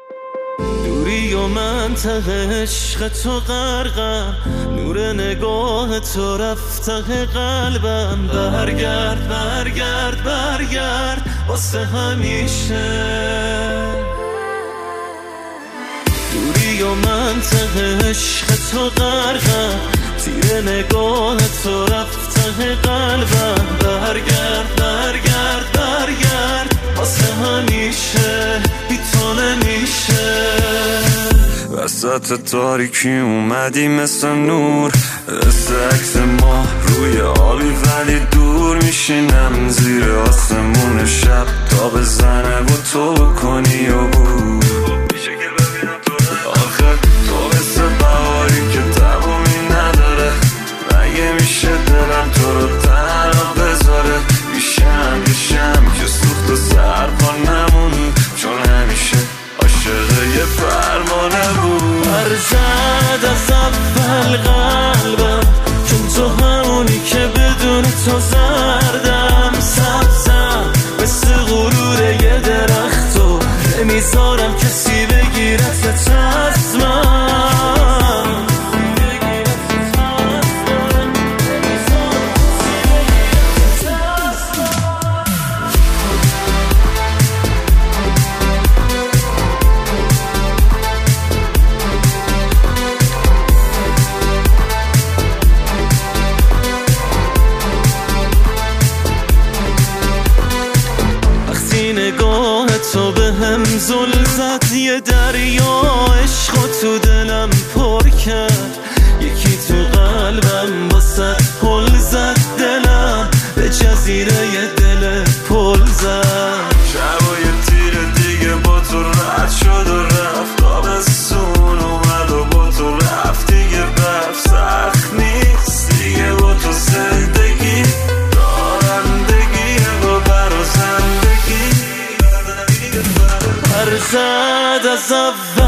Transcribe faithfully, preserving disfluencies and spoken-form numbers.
دوری و منطق عشق تو غرقم، نور نگاه تو رفته قلبم. برگرد برگرد برگرد واسه همیشه. دوری و منطق عشق تو غرقم، تیر نگاه تو رفته قلبم. برگرد برگرد برگرد واسه همیشه، بی تو نمیشه. وسط تاریکی اومدی مثل نور، مثل عکس ما روی آبی ولی دور. میشینم زیر آسمون شب تا بزنه و تو بکنی و بود. آخه تو مثل بهاری که تمومی نداره، مگه میشه دلم تو رو تنها بذاره؟ میشم میشم که سوخت و سرپا نمونی، چون همیشه عاشق یه فرمانه بود. برزد از اول قلبم، چون تو همونی که بدون تو زردم. سبزم مثل غرور یه درخت و نمیذارم کسی بگیرت از من. نگاه تو به هم زل زد، یه دریا عشق تو دلم پر کرد. یکی تو قلبم واسه پل زد، دلم به جزیره یه دل پل زد. شب و یه تیر دیگه با تو رد شد و رفت، آبستون اومد و با تو رفت دیگه. برف سخت نیست دیگه با تو زندگی، دارندگیه با برا زندگی. برزد از اول